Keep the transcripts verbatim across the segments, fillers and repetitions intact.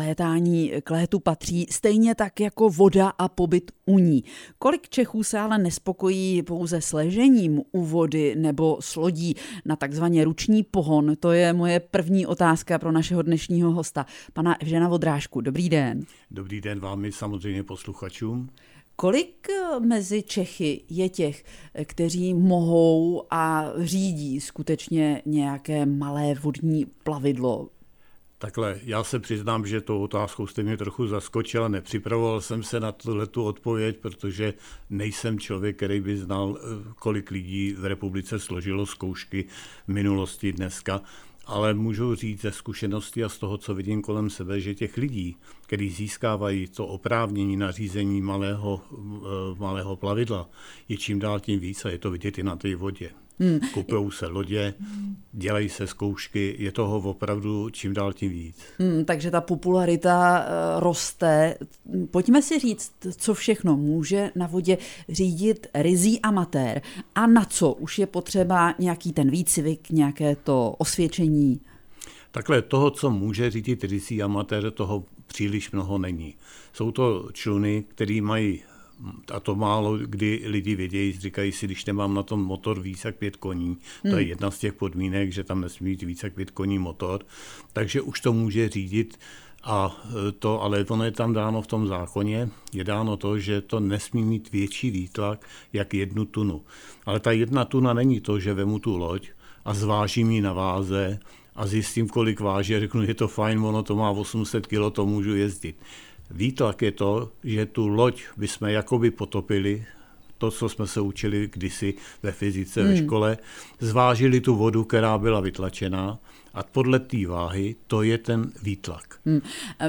létání k létu patří, stejně tak jako voda a pobyt u ní. Kolik Čechů se ale nespokojí pouze s ležením u vody nebo s lodí na takzvaně ruční pohon? To je moje první otázka pro našeho dnešního hosta, pana Evžena Vodrážku. Dobrý den. Dobrý den vám i samozřejmě posluchačům. Kolik mezi Čechy je těch, kteří mohou a řídí skutečně nějaké malé vodní plavidlo? Takhle, já se přiznám, že tou otázkou jste mě trochu zaskočila, nepřipravoval jsem se na tuhletu odpověď, protože nejsem člověk, který by znal, kolik lidí v republice složilo zkoušky v minulosti dneska, ale můžu říct ze zkušenosti a z toho, co vidím kolem sebe, že těch lidí, kteří získávají to oprávnění na řízení malého, malého plavidla, je čím dál tím víc a je to vidět i na té vodě. Hmm. Kupují se lodě, dělají se zkoušky, je toho opravdu čím dál tím víc. Hmm, takže ta popularita uh, roste. Pojďme si říct, co všechno může na vodě řídit ryzí amatér a na co už je potřeba nějaký ten výcvik, nějaké to osvědčení. Takhle toho, co může řídit ryzí amatér, toho příliš mnoho není. Jsou to čluny, který mají, a to málo kdy lidi vědějí, říkají si, když nemám na tom motor víc jak pět koní, hmm. to je jedna z těch podmínek, že tam nesmí být víc jak pět koní motor, takže už to může řídit a to, ale ono je tam dáno v tom zákoně, je dáno to, že to nesmí mít větší výtlak jak jednu tunu. Ale ta jedna tuna není to, že vemu tu loď a zvážím ji na váze a zjistím, kolik váží a řeknu, je to fajn, ono to má osm set kilo, to můžu jezdit. Výtlak je to, že tu loď bychom jakoby potopili, to, co jsme se učili kdysi ve fyzice hmm. ve škole, zvážili tu vodu, která byla vytlačená a podle té váhy to je ten výtlak. Hmm.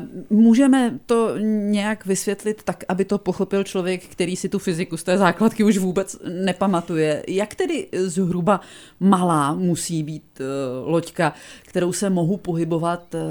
Můžeme to nějak vysvětlit tak, aby to pochopil člověk, který si tu fyziku z té základky už vůbec nepamatuje. Jak tedy zhruba malá musí být uh, loďka, kterou se mohu pohybovat uh,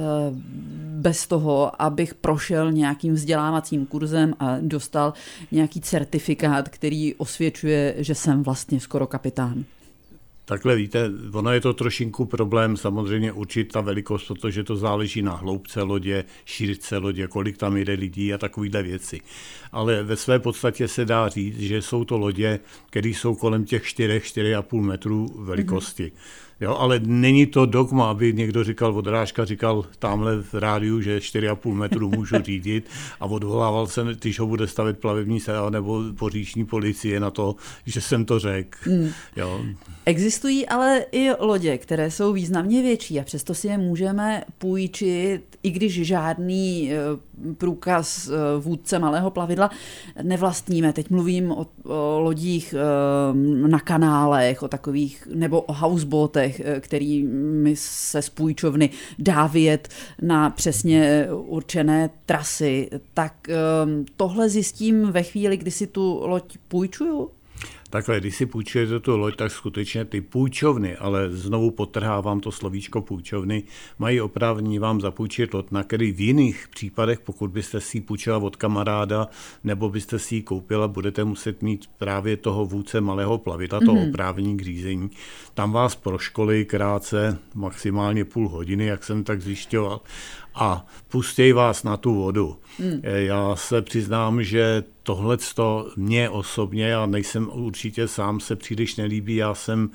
bez toho, abych prošel nějakým vzdělávacím kurzem a dostal nějaký certifikát, který osvědčuje, že jsem vlastně skoro kapitán? Takhle víte, ono je to trošinku problém samozřejmě určit ta velikost, protože to záleží na hloubce lodě, šířce lodě, kolik tam jede lidí a takovýhle věci. Ale ve své podstatě se dá říct, že jsou to lodě, které jsou kolem těch čtyři až čtyři a půl metru velikosti. Mm-hmm. Jo, ale není to dogma, aby někdo říkal, Vodrážka říkal tamhle v rádiu, že čtyři a půl metru můžu řídit a odvolával se, když ho bude stavět plavební sela nebo poříční policie na to, že jsem to řekl. Mm. Jo. Existují ale i lodě, které jsou významně větší a přesto si je můžeme půjčit, i když žádný průkaz vůdce malého plavidla nevlastníme. Teď mluvím o, o lodích na kanálech, o takových, nebo o houseboatech, kterými se z půjčovny dá vyjet na přesně určené trasy. Tak tohle zjistím ve chvíli, kdy si tu loď půjčuju? Takhle, když si půjčujete tu loď, tak skutečně ty půjčovny, ale znovu podtrhávám to slovíčko půjčovny, mají oprávnění vám zapůjčit loď, na který v jiných případech, pokud byste si ji půjčila od kamaráda, nebo byste si ji koupila, budete muset mít právě toho vůdce malého plavidla, toho mm-hmm. oprávnění k řízení. Tam vás proškolí krátce, maximálně půl hodiny, jak jsem tak zjišťoval, a pustějí vás na tu vodu. Hmm. Já se přiznám, že tohleto mě osobně, já nejsem určitě sám, se příliš nelíbí. Já jsem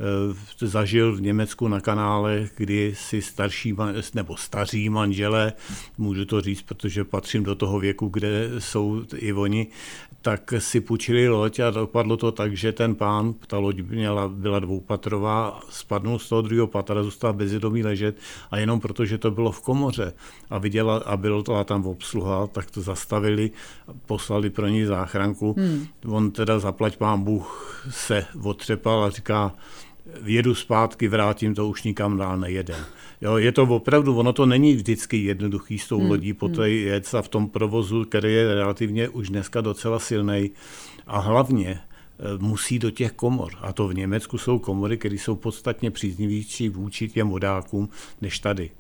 e, zažil v Německu na kanále, kdy si starší nebo staří manželé, můžu to říct, protože patřím do toho věku, kde jsou i oni, tak si půjčili loď a dopadlo to tak, že ten pán, ta loď měla, byla dvoupatrová, spadnul z toho druhého patra, zůstal bezvědomý ležet a jenom protože to bylo v komoře a viděla a byla tam obsluha, tak to zastavili, poslali pro ní záchranku. Hmm. On teda zaplať pán Bůh se otřepal a říká, jedu zpátky, vrátím to, už nikam dál nejedem. Jo, je to opravdu, ono to není vždycky jednoduchý s tou hmm. lodí po té jet a v tom provozu, který je relativně už dneska docela silnej a hlavně musí do těch komor. A to v Německu jsou komory, které jsou podstatně příznivější vůči těm vodákům než tady.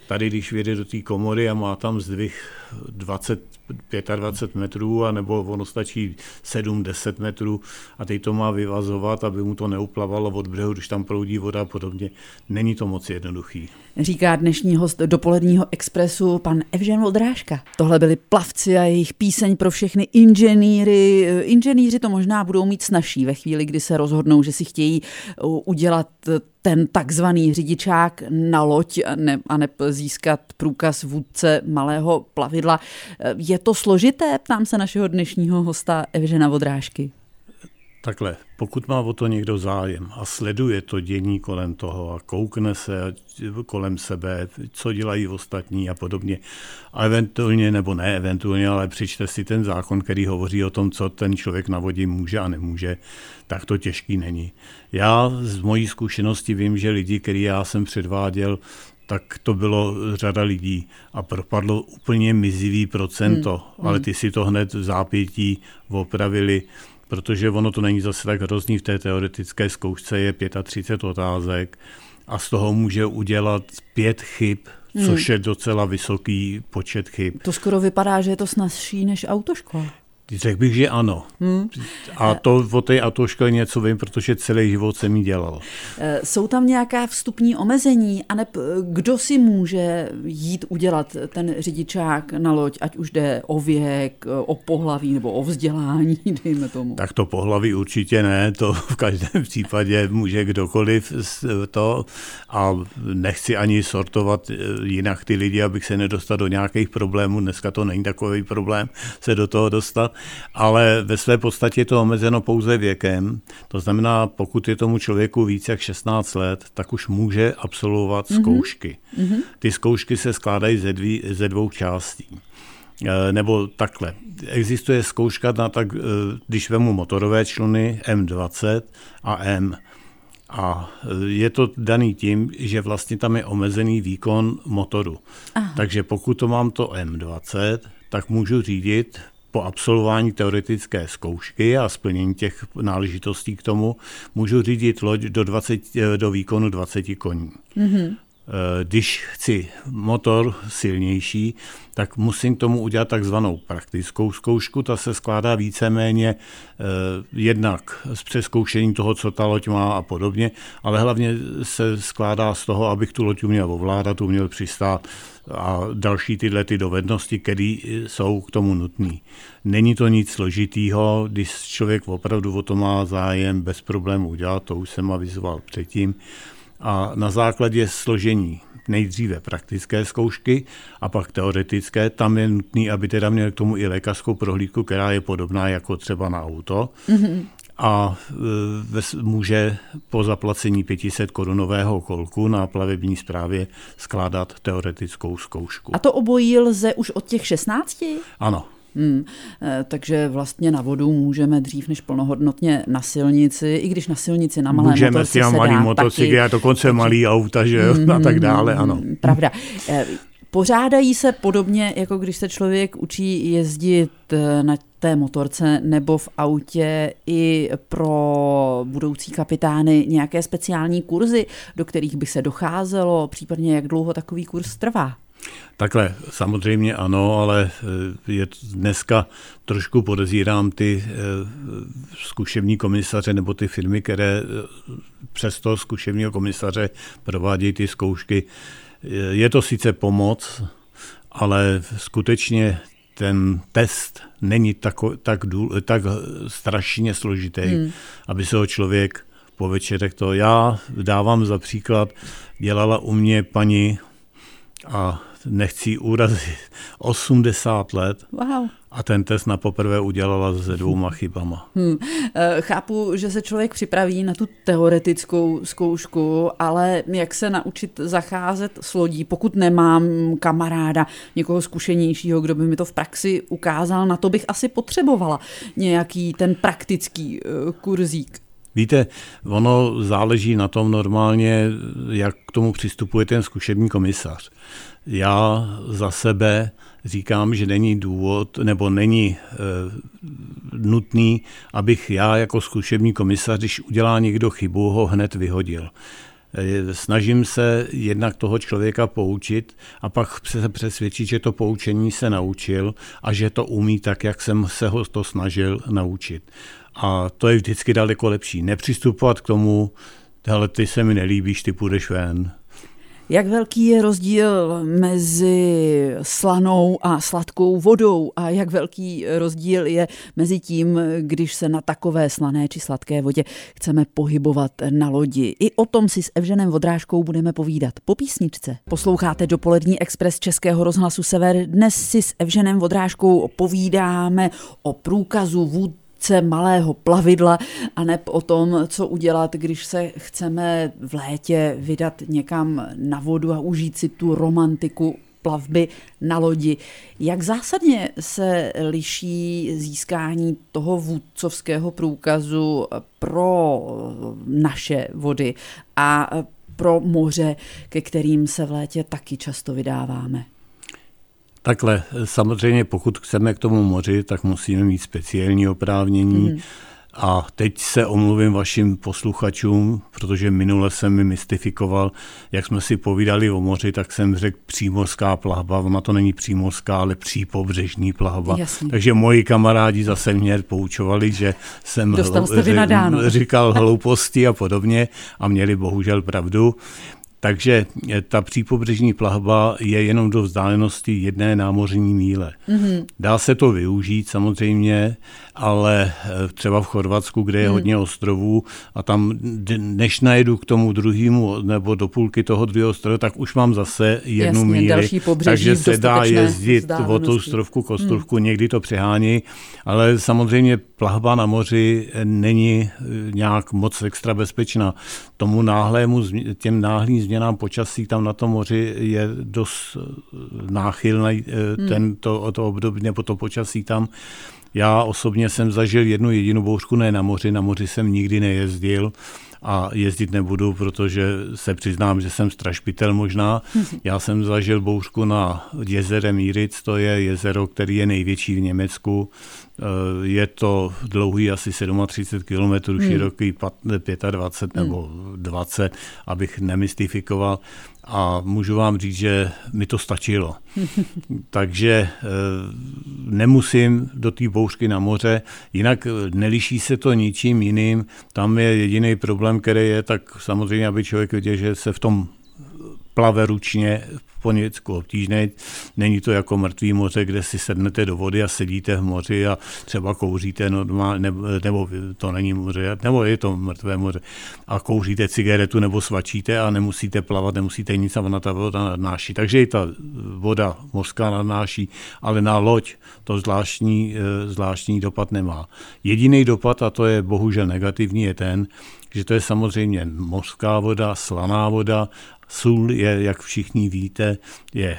tady, když vyjede do té komory a má tam zdvih dvacet, dvacet pět metrů, anebo ono stačí sedm deset metrů a teď to má vyvazovat, aby mu to neuplavalo od břehu, když tam proudí voda a podobně. Není to moc jednoduchý. Říká dnešní host dopoledního Expressu pan Evžen Vondráška. Tohle byli plavci a jejich píseň pro všechny inženýry. Inženýři to možná budou mít snazší ve chvíli, kdy se rozhodnou, že si chtějí udělat ten takzvaný řidičák na loď a ne, a ne získat průkaz vůdce malého plavidla. Je to složité? Ptám se našeho dnešního hosta Evžena Vondrášky. Takhle, pokud má o to někdo zájem a sleduje to dění kolem toho a koukne se kolem sebe, co dělají ostatní a podobně, a eventuálně, nebo ne eventuálně, ale přečte si ten zákon, který hovoří o tom, co ten člověk na vodě může a nemůže, tak to těžký není. Já z mojí zkušenosti vím, že lidi, který já jsem předváděl, tak to bylo řada lidí a propadlo úplně mizivý procento, hmm. ale ty si to hned v zápětí opravili, protože ono to není zase tak hrozný, v té teoretické zkoušce je třicet pět otázek a z toho může udělat pět chyb, hmm. což je docela vysoký počet chyb. To skoro vypadá, že je to snazší než autoškola. Řekl bych, že ano. Hmm. A to o té autoškole něco vím, protože celý život jsem ji dělal. Jsou tam nějaká vstupní omezení? A ne, kdo si může jít udělat ten řidičák na loď, ať už jde o věk, o pohlaví nebo o vzdělání, dejme tomu? Tak to pohlaví určitě ne, to v každém případě může kdokoliv to a nechci ani sortovat jinak ty lidi, abych se nedostal do nějakých problémů. Dneska to není takový problém se do toho dostat. Ale ve své podstatě je to omezeno pouze věkem. To znamená, pokud je tomu člověku více jak šestnáct let, tak už může absolvovat mm-hmm. zkoušky. Mm-hmm. Ty zkoušky se skládají ze, dví, ze dvou částí. E, nebo takhle. Existuje zkouška na tak, když vemu motorové čluny M dvacet a M. A je to daný tím, že vlastně tam je omezený výkon motoru. Aha. Takže pokud to mám to M dvacet, tak můžu řídit po absolvování teoretické zkoušky a splnění těch náležitostí k tomu, můžu řídit loď do, dvacet, do výkonu dvacet koní. Mm-hmm. Když chci motor silnější, tak musím k tomu udělat takzvanou praktickou zkoušku. Ta se skládá víceméně eh, jednak z přezkoušení toho, co ta loď má a podobně, ale hlavně se skládá z toho, abych tu loď uměl ovládat, uměl přistát a další tyhle ty dovednosti, které jsou k tomu nutné. Není to nic složitýho, když člověk opravdu o to má zájem, bez problémů udělat, to už jsem avizoval předtím. A na základě složení nejdříve praktické zkoušky a pak teoretické, tam je nutné, aby teda měl k tomu i lékařskou prohlídku, která je podobná jako třeba na auto. Mm-hmm. A e, může po zaplacení pět set korunového kolku na plavební správě skládat teoretickou zkoušku. A to obojí lze už od těch šestnácti? Ano. Hmm, takže vlastně na vodu můžeme dřív než plnohodnotně na silnici, i když na silnici na malé můžeme motorci se dá malý motocykl, a dokonce taky malý auta, že jo, mm, a tak dále, ano. Pravda. Pořádají se podobně, jako když se člověk učí jezdit na té motorce nebo v autě i pro budoucí kapitány nějaké speciální kurzy, do kterých by se docházelo, případně jak dlouho takový kurz trvá? Takhle, samozřejmě ano, ale je dneska trošku podezírám ty zkušební komisaře nebo ty firmy, které přes toho zkušebního komisaře provádějí ty zkoušky. Je to sice pomoc, ale skutečně ten test není tako, tak, důl, tak strašně složitý, hmm. aby se ho člověk po večerech to... Já dávám za příklad, dělala u mě paní a nechci urazit, osmdesát let. Wow. A ten test na poprvé udělala se dvouma chybama. Hmm. Chápu, že se člověk připraví na tu teoretickou zkoušku, ale jak se naučit zacházet s lodí, pokud nemám kamaráda, někoho zkušenějšího, kdo by mi to v praxi ukázal, na to bych asi potřebovala nějaký ten praktický kurzík. Víte, ono záleží na tom normálně, jak k tomu přistupuje ten zkušební komisař. Já za sebe říkám, že není důvod, nebo není e, nutný, abych já jako zkušební komisař, když udělá někdo chybu, ho hned vyhodil. Snažím se jednak toho člověka poučit a pak se přesvědčit, že to poučení se naučil a že to umí tak, jak jsem se ho to snažil naučit. A to je vždycky daleko lepší. Nepřistupovat k tomu, hele, ty se mi nelíbíš, ty půjdeš ven. Jak velký je rozdíl mezi slanou a sladkou vodou a jak velký rozdíl je mezi tím, když se na takové slané či sladké vodě chceme pohybovat na lodi. I o tom si s Evženem Vodrážkou budeme povídat po písničce. Posloucháte Dopolední expres Českého rozhlasu Sever. Dnes si s Evženem Vodrážkou povídáme o průkazu vůdce malého plavidla a neb o tom, co udělat, když se chceme v létě vydat někam na vodu a užít si tu romantiku plavby na lodi. Jak zásadně se liší získání toho vůdcovského průkazu pro naše vody a pro moře, ke kterým se v létě taky často vydáváme? Takhle, samozřejmě pokud chceme k tomu moři, tak musíme mít speciální oprávnění. Mm. A teď se omluvím vašim posluchačům, protože minule jsem mi mystifikoval, jak jsme si povídali o moři, tak jsem řekl přímořská plavba. Ona to není přímořská, ale přípobřežní plavba. Jasně. Takže moji kamarádi zase mě poučovali, že jsem hl- říkal hlouposti a podobně a měli bohužel pravdu. Takže ta přípobřežní plavba je jenom do vzdálenosti jedné námořní míle. Mm-hmm. Dá se to využít samozřejmě, ale třeba v Chorvatsku, kde je mm. hodně ostrovů a tam, než najedu k tomu druhému nebo do půlky toho druhého ostrova, tak už mám zase jednu Jasně, míli, takže se dá jezdit od ostrovku k ostrovku, mm. někdy to přehání, ale samozřejmě plavba na moři není nějak moc extra bezpečná. Tomu náhlému, těm náhlým změnám počasí tam na tom moři je dost náchylný ten, to, to období nebo to počasí tam. Já osobně jsem zažil jednu jedinou bouřku, ne na moři, na moři jsem nikdy nejezdil a jezdit nebudu, protože se přiznám, že jsem strašpitel možná. Já jsem zažil bouřku na jezere Míric, to je jezero, který je největší v Německu. Je to dlouhý asi třicet sedm kilometrů, hmm. široký dvacet pět nebo dvacet, abych nemystifikoval. A můžu vám říct, že mi to stačilo. Takže e, nemusím do té bouřky na moře, jinak neliší se to ničím jiným. Tam je jediný problém, který je, tak samozřejmě, aby člověk věděl, že se v tom plave ručně po Německu obtížné. Není to jako mrtvý moře, kde si sednete do vody a sedíte v moři a třeba kouříte normálně, nebo, nebo to není moře, nebo je to mrtvé moře a kouříte cigaretu nebo svačíte a nemusíte plavat, nemusíte nic a ona ta voda nadnáší. Takže i ta voda mořská nadnáší, ale na loď to zvláštní, zvláštní dopad nemá. Jediný dopad, a to je bohužel negativní, je ten, že to je samozřejmě mořská voda, slaná voda. Sůl je, jak všichni víte, je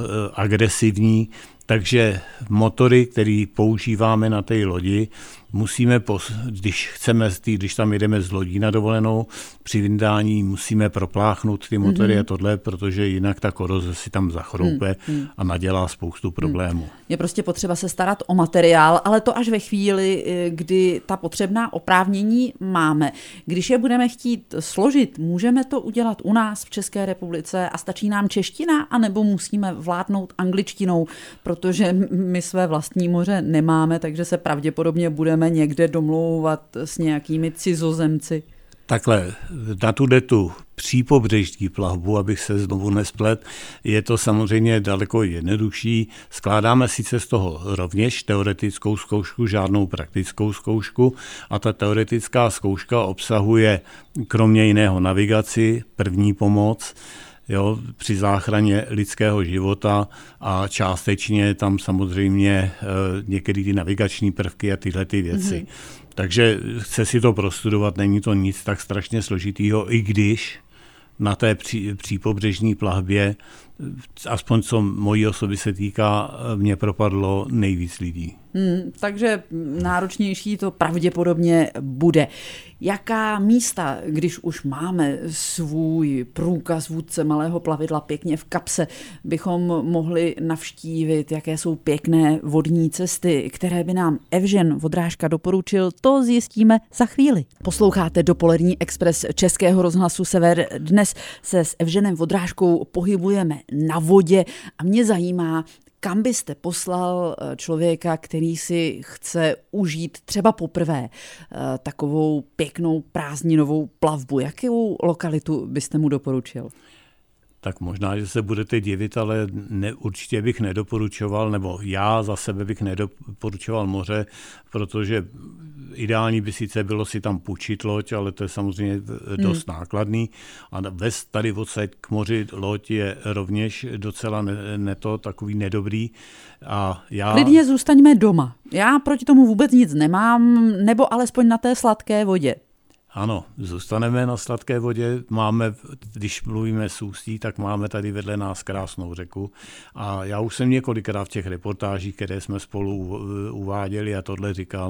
agresivní, takže motory, které používáme na té lodi, musíme, když chceme, když tam jedeme z lodí na dovolenou, při vyndání musíme propláchnout ty motory mm-hmm. a tohle, protože jinak ta koroze si tam zachroupe mm-hmm. a nadělá spoustu problémů. Mm. Je prostě potřeba se starat o materiál, ale to až ve chvíli, kdy ta potřebná oprávnění máme. Když je budeme chtít složit, můžeme to udělat u nás v České republice a stačí nám čeština, anebo musíme vládnout angličtinou, protože my své vlastní moře nemáme, takže se pravděpodobně budeme někde domlouvat s nějakými cizozemci. Takhle, na tu přípobřežní plavbu, abych se znovu nesplet, je to samozřejmě daleko jednodušší. Skládáme sice z toho rovněž teoretickou zkoušku, žádnou praktickou zkoušku a ta teoretická zkouška obsahuje kromě jiného navigaci, první pomoc, jo, při záchraně lidského života a částečně tam samozřejmě e, některé ty navigační prvky a tyhle ty věci. Mm-hmm. Takže chce si to prostudovat, není to nic tak strašně složitýho, i když na té pří, přípobřežní plavbě, aspoň co mojí osoby se týká, mě propadlo nejvíc lidí. Hmm, takže náročnější to pravděpodobně bude. Jaká místa, když už máme svůj průkaz vůdce malého plavidla pěkně v kapse, bychom mohli navštívit, jaké jsou pěkné vodní cesty, které by nám Evžen Vodrážka doporučil, to zjistíme za chvíli. Posloucháte Dopolední expres Českého rozhlasu Sever. Dnes se s Evženem Vodrážkou pohybujeme na vodě a mě zajímá, kam byste poslal člověka, který si chce užít třeba poprvé takovou pěknou prázdninovou plavbu? Jakou lokalitu byste mu doporučil? Tak možná, že se budete divit, ale ne, určitě bych nedoporučoval, nebo já za sebe bych nedoporučoval moře, protože ideální by sice bylo si tam půjčit loď, ale to je samozřejmě dost hmm. nákladný. A vez tady odsaď k moři loď je rovněž docela ne, ne to, takový nedobrý. A já... Klidně zůstaňme doma. Já proti tomu vůbec nic nemám, nebo alespoň na té sladké vodě. Ano, zůstaneme na sladké vodě. Máme, když mluvíme s Ústí, tak máme tady vedle nás krásnou řeku. A já už jsem několikrát v těch reportážích, které jsme spolu uváděli a tohle říkal,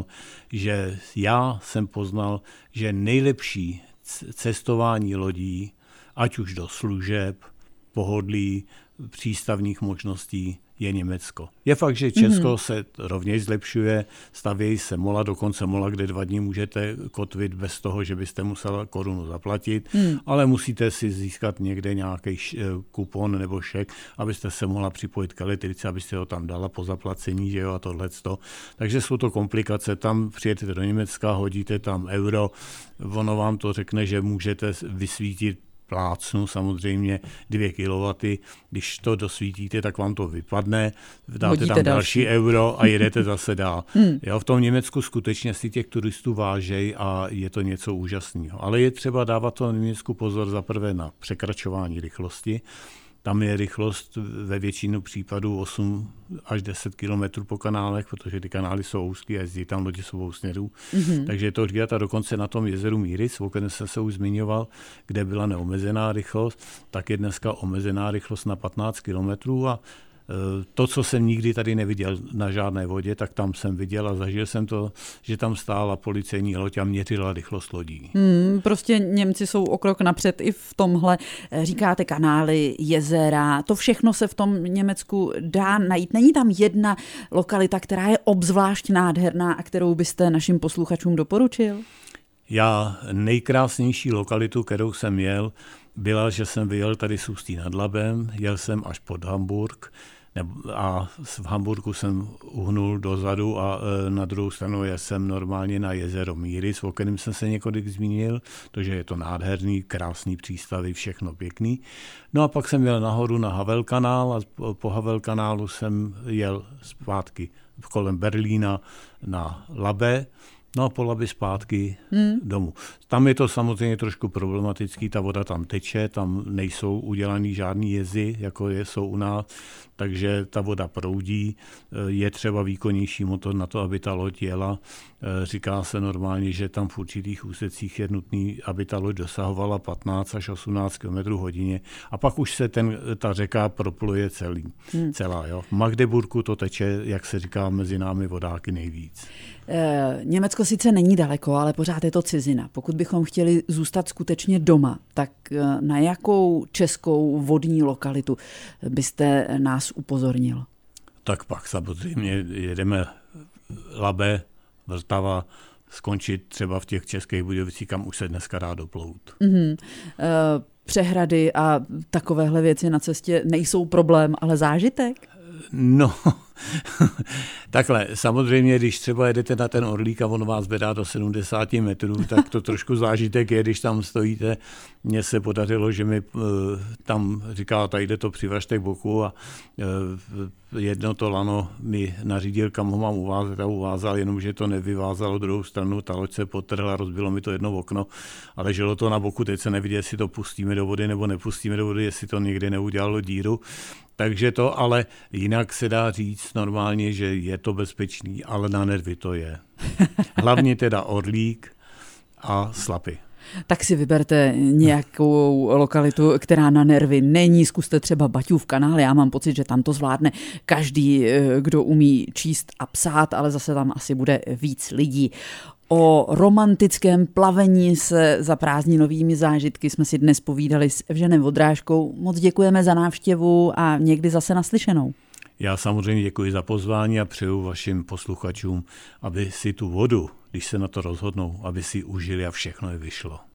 že já jsem poznal, že nejlepší cestování lodí, ať už do služeb, pohodlí, přístavních možností, je Německo. Je fakt, že Česko mm-hmm. se rovněž zlepšuje, stavějí se mola, dokonce mola, kde dva dny můžete kotvit bez toho, že byste musela korunu zaplatit, mm. ale musíte si získat někde nějaký kupon nebo šek, abyste se mohla připojit k elektrice, abyste ho tam dala po zaplacení, že jo, a tohleto. Takže jsou to komplikace, tam přijedete do Německa, hodíte tam euro, ono vám to řekne, že můžete vysvítit plácnu samozřejmě dvě kilowatty, když to dosvítíte, tak vám to vypadne, dáte Hodíte tam další. další euro a jedete zase dál. Hmm. Jo, v tom Německu skutečně si těch turistů vážejí a je to něco úžasného. Ale je třeba dávat to Německu pozor zaprvé na překračování rychlosti. Tam je rychlost ve většinu případů osm až deset kilometrů po kanálech, protože ty kanály jsou úzké a jezdí tam lodi s obou směrů. Mm-hmm. Takže je to říkat a dokonce na tom jezeru Míris, o kterém jsem se už zmiňoval, kde byla neomezená rychlost, tak je dneska omezená rychlost na patnáct kilometrů a to, co jsem nikdy tady neviděl na žádné vodě, tak tam jsem viděl a zažil jsem to, že tam stála policejní loď a měřila rychlost lodí. Hmm, prostě Němci jsou o krok napřed i v tomhle. Říkáte kanály, jezera, to všechno se v tom Německu dá najít. Není tam jedna lokalita, která je obzvlášť nádherná a kterou byste našim posluchačům doporučil? Já nejkrásnější lokalitu, kterou jsem jel, byla, že jsem vyjel tady z Ústí nad Labem, jel jsem až pod Hamburg a v Hamburgu jsem uhnul dozadu a na druhou stranu jel jsem normálně na jezero Míris, o kterém jsem se několik zmínil, protože je to nádherný, krásný přístavy, všechno pěkný. No a pak jsem jel nahoru na Havel kanál a po Havel kanálu jsem jel zpátky kolem Berlína na Labe, no a po Labi zpátky hmm. domů. Tam je to samozřejmě trošku problematický, ta voda tam teče, tam nejsou udělaný žádný jezy, jako je, jsou u nás, takže ta voda proudí, je třeba výkonnější motor na to, aby ta loď jela. Říká se normálně, že tam v určitých úsecích je nutný, aby ta loď dosahovala patnáct až osmnáct kilometrů hodině a pak už se ten, ta řeka propluje celý, hmm. celá. Jo. V Magdeburgu to teče, jak se říká, mezi námi vodáky nejvíc. E, Německo sice není daleko, ale pořád je to cizina. Pokud bychom chtěli zůstat skutečně doma, tak na jakou českou vodní lokalitu byste nás upozornil? Tak pak samozřejmě jedeme Labe, Vltava, skončit třeba v těch Českých Budějovicích, kam už se dneska dá doplout. Mm-hmm. E, přehrady a takovéhle věci na cestě nejsou problém, ale zážitek? No, takhle, samozřejmě, když třeba jedete na ten Orlík a on vás vedá do sedmdesát metrů, tak to trošku zážitek je, když tam stojíte. Mně se podařilo, že mi tam říkala, tady jde to přivažte k boku a jedno to lano mi nařídil, kam ho mám uvázat a uvázal, jenomže to nevyvázalo druhou stranu, ta loď se potrhla, rozbilo mi to jedno okno a leželo to na boku, teď se neviděl, jestli to pustíme do vody nebo nepustíme do vody, jestli to někde neudělalo díru. Takže to, ale jinak se dá říct normálně, že je to bezpečný, ale na nervy to je. Hlavně teda Orlík a Slapy. Tak si vyberte nějakou lokalitu, která na nervy není, zkuste třeba Baťův kanál, já mám pocit, že tam to zvládne každý, kdo umí číst a psát, ale zase tam asi bude víc lidí. O romantickém plavení se za prázdninovými zážitky jsme si dnes povídali s Evženem Vodrážkou. Moc děkujeme za návštěvu a někdy zase naslyšenou. Já samozřejmě děkuji za pozvání a přeju vašim posluchačům, aby si tu vodu, když se na to rozhodnou, aby si užili a všechno je vyšlo.